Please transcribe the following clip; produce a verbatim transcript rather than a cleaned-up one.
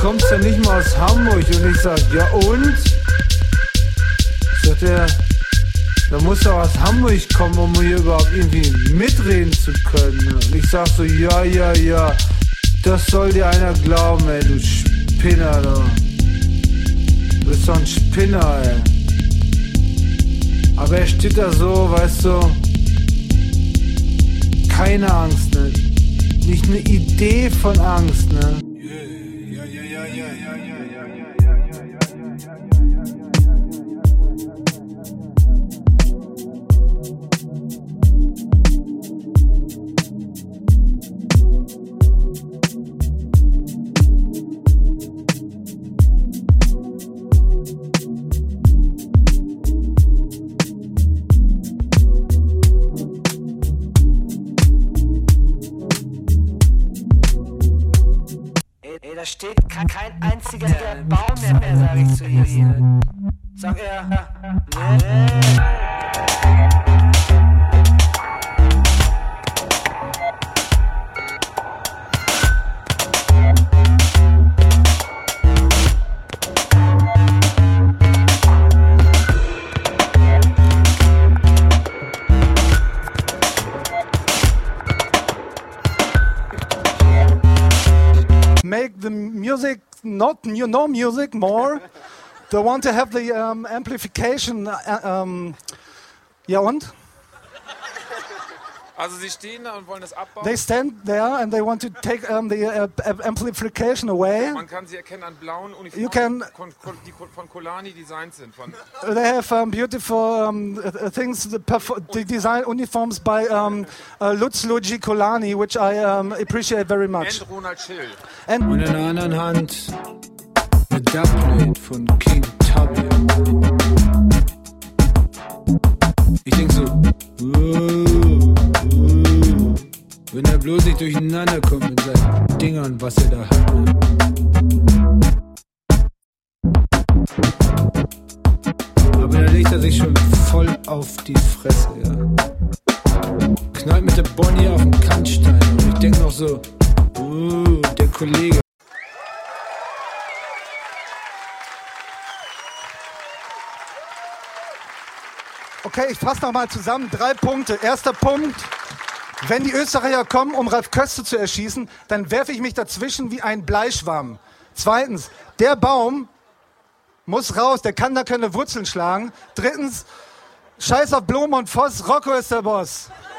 kommst ja nicht mal aus Hamburg. Und ich sag, ja und? Sagt er, da musst du auch aus Hamburg kommen, um hier überhaupt irgendwie mitreden zu können. Und ich sag so, ja, ja, ja, das soll dir einer glauben, ey, du Spinner, du. Du bist doch ein Spinner, ey. Aber er steht da so, weißt du, keine Angst, ne? Nicht eine Idee von Angst, ne? Ja, ja, ja, ja, ja, ja, ja, ja, ja, Da steht kein einziger Baum mehr, mehr, sag ich zu ihr. Sag er, nee. Make the music not new, no music more. They want to have the um, amplification. Uh, um, ja und? Also sie stehen da und wollen das abbauen. They stand there and they want to take um, the uh, amplification away. Man kann sie erkennen an blauen You can, Uniformen, die von Kolani designt sind. Von they have um, beautiful um, things, the, the design uniforms by um, uh, Lutz Luigi Kolani, which I um, appreciate very much. And Ronald Schill. And Und in der anderen Hand eine Dubplate von King Tubby. Ich denk so, uh, uh, wenn er bloß nicht durcheinander kommt mit seinen Dingern, was er da hat. Ne? Aber da legt er sich schon voll auf die Fresse, ja. Knallt mit der Bonnie auf den Kannstein und ich denk noch so, uh, der Kollege. okay, ich fasse nochmal zusammen. Drei Punkte. Erster Punkt. Wenn die Österreicher kommen, um Ralf Köster zu erschießen, dann werfe ich mich dazwischen wie ein Bleischwamm. Zweitens, der Baum muss raus, der kann da keine Wurzeln schlagen. Drittens, scheiß auf Blom und Voss, Rocco ist der Boss.